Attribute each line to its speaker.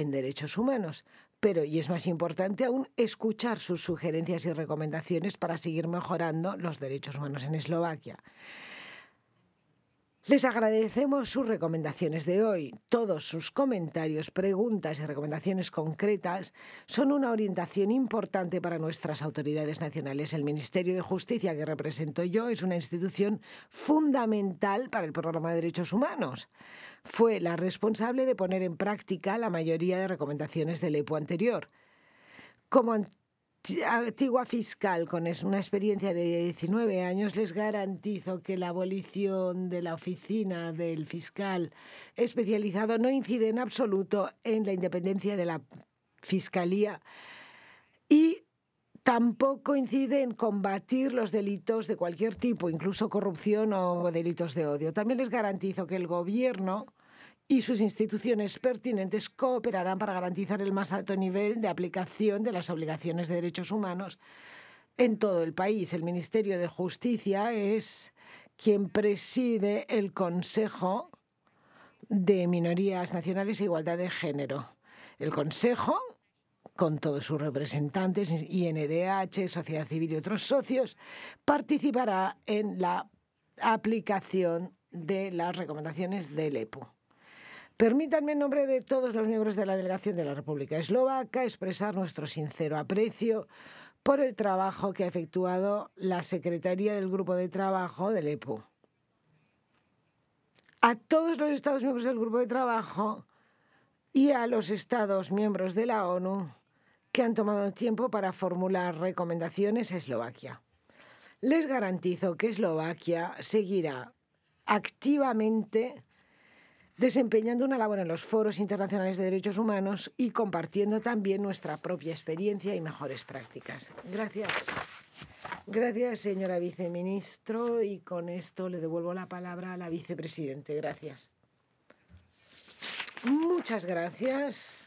Speaker 1: en derechos humanos. Pero, y es más importante aún, escuchar sus sugerencias y recomendaciones para seguir mejorando los derechos humanos en Eslovaquia. Les agradecemos sus recomendaciones de hoy. Todos sus comentarios, preguntas y recomendaciones concretas son una orientación importante para nuestras autoridades nacionales. El Ministerio de Justicia que represento yo es una institución fundamental para el programa de derechos humanos. Fue la responsable de poner en práctica la mayoría de recomendaciones del EPO anterior. Como antigua fiscal con una experiencia de 19 años, les garantizo que la abolición de la oficina del fiscal especializado no incide en absoluto en la independencia de la Fiscalía y tampoco incide en combatir los delitos de cualquier tipo, incluso corrupción o delitos de odio. También les garantizo que el Gobierno y sus instituciones pertinentes cooperarán para garantizar el más alto nivel de aplicación de las obligaciones de derechos humanos en todo el país. El Ministerio de Justicia es quien preside el Consejo de Minorías Nacionales e Igualdad de Género. El Consejo, con todos sus representantes, INDH, sociedad civil y otros socios, participará en la aplicación de las recomendaciones del EPO. Permítanme, en nombre de todos los miembros de la delegación de la República Eslovaca, expresar nuestro sincero aprecio por el trabajo que ha efectuado la Secretaría del Grupo de Trabajo del EPO. A todos los Estados miembros del Grupo de Trabajo y a los Estados miembros de la ONU que han tomado tiempo para formular recomendaciones a Eslovaquia. Les garantizo que Eslovaquia seguirá activamente desempeñando una labor en los foros internacionales de derechos humanos y compartiendo también nuestra propia experiencia y mejores prácticas. Gracias. Gracias, señora viceministro, y con esto le devuelvo la palabra a la vicepresidente. Gracias. Muchas gracias.